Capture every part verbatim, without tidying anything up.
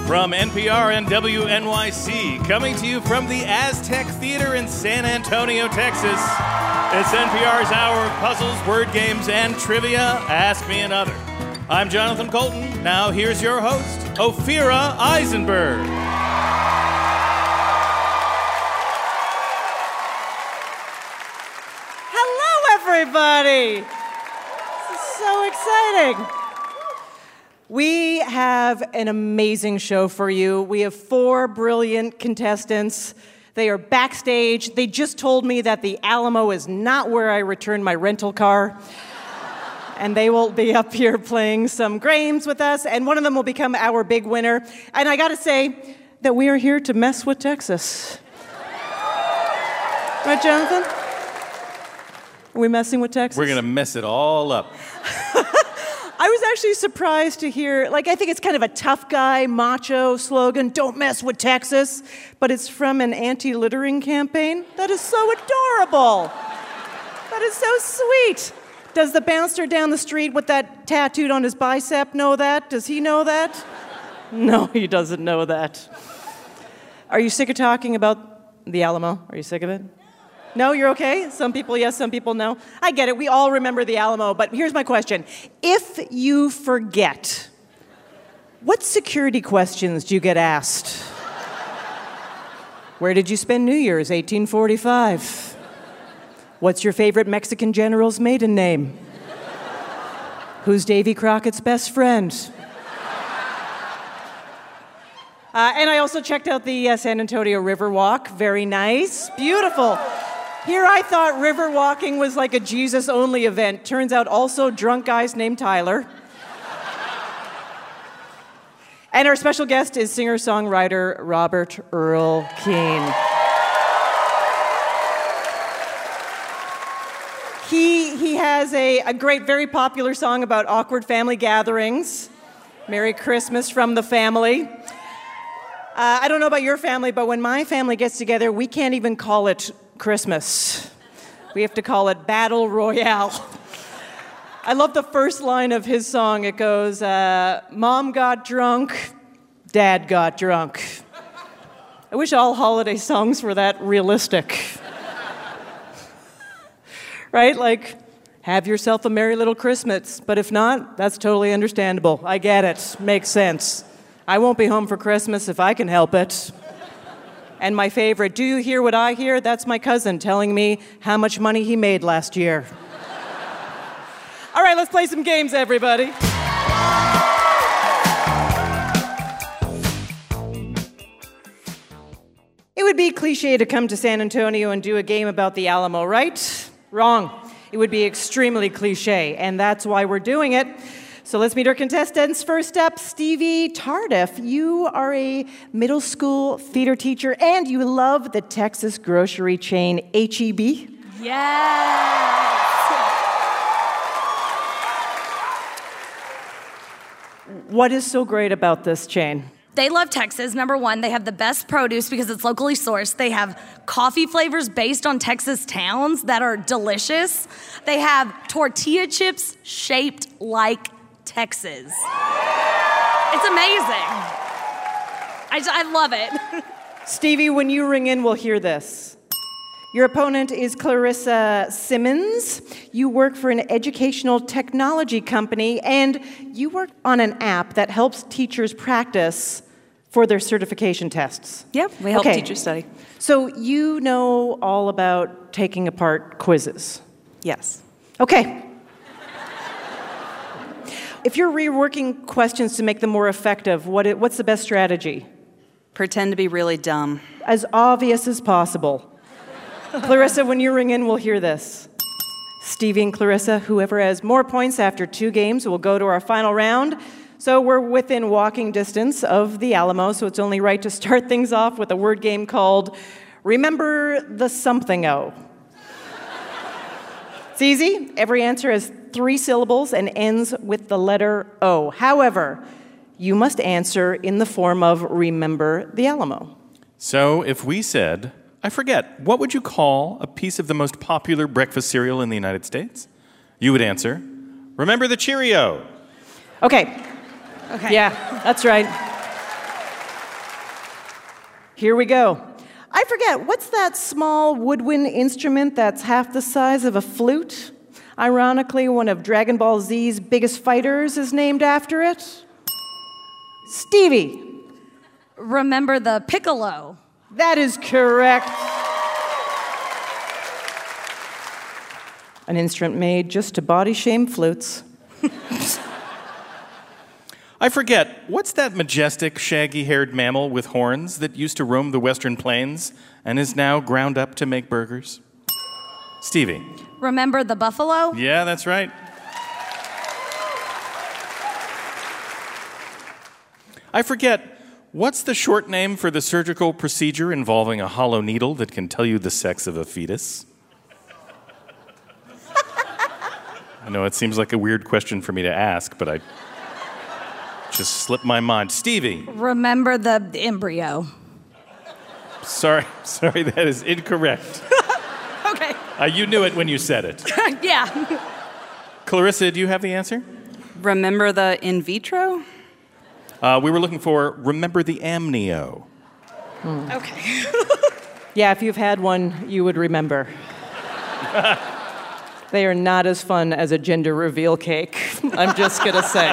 From N P R and W N Y C, coming to you from the Aztec Theater in San Antonio, Texas, it's N P R's hour of puzzles, word games, and trivia. Ask Me Another. I'm Jonathan Colton. Now here's your host, Ophira Eisenberg. Hello, everybody. This is so exciting. We have an amazing show for you. We have four brilliant contestants. They are backstage. They just told me that the Alamo is not where I returned my rental car. And they will be up here playing some games with us, and one of them will become our big winner. And I gotta say that we are here to mess with Texas. Right, Jonathan? Are we messing with Texas? We're gonna mess it all up. I was actually surprised to hear, like, I think it's kind of a tough guy, macho slogan, don't mess with Texas, but it's from an anti-littering campaign. That is so adorable. That is so sweet. Does the bouncer down the street with that tattooed on his bicep know that? Does he know that? No, he doesn't know that. Are you sick of talking about the Alamo? Are you sick of it? No, you're okay? Some people yes, some people no. I get it. We all remember the Alamo, but here's my question. If you forget, what security questions do you get asked? Where did you spend New Year's, eighteen forty-five? What's your favorite Mexican general's maiden name? Who's Davy Crockett's best friend? Uh, and I also checked out the uh, San Antonio Riverwalk. Very nice. Beautiful. Here I thought river walking was like a Jesus-only event. Turns out also drunk guys named Tyler. And our special guest is singer-songwriter Robert Earl Keen. He, he has a, a great, very popular song about awkward family gatherings. Merry Christmas from the family. Uh, I don't know about your family, but when my family gets together, we can't even call it Christmas. We have to call it Battle Royale. I love the first line of his song. It goes, uh, Mom got drunk, Dad got drunk. I wish all holiday songs were that realistic. Right? Like, have yourself a merry little Christmas. But if not, that's totally understandable. I get it. Makes sense. I won't be home for Christmas if I can help it. And my favorite, do you hear what I hear? That's my cousin telling me how much money he made last year. All right, let's play some games, everybody. It would be cliche to come to San Antonio and do a game about the Alamo, right? Wrong. It would be extremely cliche, and that's why we're doing it. So let's meet our contestants. First up, Stevie Tardif. You are a middle school theater teacher, and you love the Texas grocery chain H E B. Yes! What is so great about this chain? They love Texas. Number one, they have the best produce because it's locally sourced. They have coffee flavors based on Texas towns that are delicious. They have tortilla chips shaped like Texas. It's amazing. I, I love it. Stevie, when you ring in, we'll hear this. Your opponent is Clarissa Simmons. You work for an educational technology company, and you work on an app that helps teachers practice for their certification tests. Yep, we help Okay. teachers study. So you know all about taking apart quizzes. Yes. Okay. If you're reworking questions to make them more effective, what it, what's the best strategy? Pretend to be really dumb. As obvious as possible. Clarissa, when you ring in, we'll hear this. Stevie and Clarissa, whoever has more points after two games will go to our final round. So we're within walking distance of the Alamo, so it's only right to start things off with a word game called Remember the Something-O. It's easy. Every answer has three syllables and ends with the letter O. However, you must answer in the form of Remember the Alamo. So if we said, I forget, what would you call a piece of the most popular breakfast cereal in the United States? You would answer, remember the Cheerio. Okay. Okay. Yeah, that's right. Here we go. I forget, what's that small woodwind instrument that's half the size of a flute? Ironically, one of Dragon Ball Z's biggest fighters is named after it. Stevie. Remember the piccolo. That is correct. An instrument made just to body shame flutes. I forget, what's that majestic, shaggy-haired mammal with horns that used to roam the western plains and is now ground up to make burgers? Stevie. Remember the buffalo? Yeah, that's right. I forget, what's the short name for the surgical procedure involving a hollow needle that can tell you the sex of a fetus? I know it seems like a weird question for me to ask, but I just slipped my mind. Stevie. Remember the embryo. Sorry, sorry, that is incorrect. Okay. Uh, you knew it when you said it. Yeah. Clarissa, do you have the answer? Remember the in vitro? Uh, we were looking for remember the amnio. Hmm. Okay. Yeah, if you've had one, you would remember. They are not as fun as a gender reveal cake. I'm just going to say.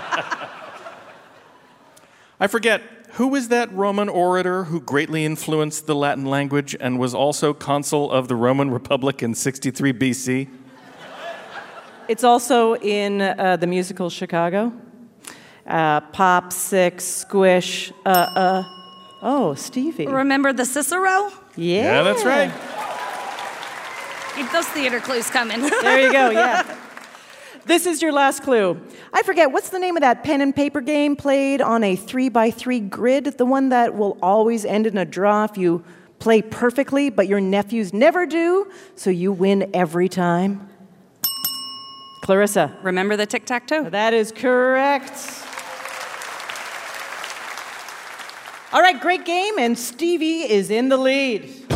I forget, who was that Roman orator who greatly influenced the Latin language and was also consul of the Roman Republic in sixty-three B C? It's also in uh, the musical Chicago. Uh, pop, six, squish, uh, uh. Oh, Stevie. Remember the Cicero? Yeah. Yeah, that's right. Keep those theater clues coming. There you go, yeah. This is your last clue. I forget, what's the name of that pen and paper game played on a three by three grid? The one that will always end in a draw if you play perfectly, but your nephews never do, so you win every time? Clarissa. Remember the tic-tac-toe? That is correct. All right, great game, and Stevie is in the lead.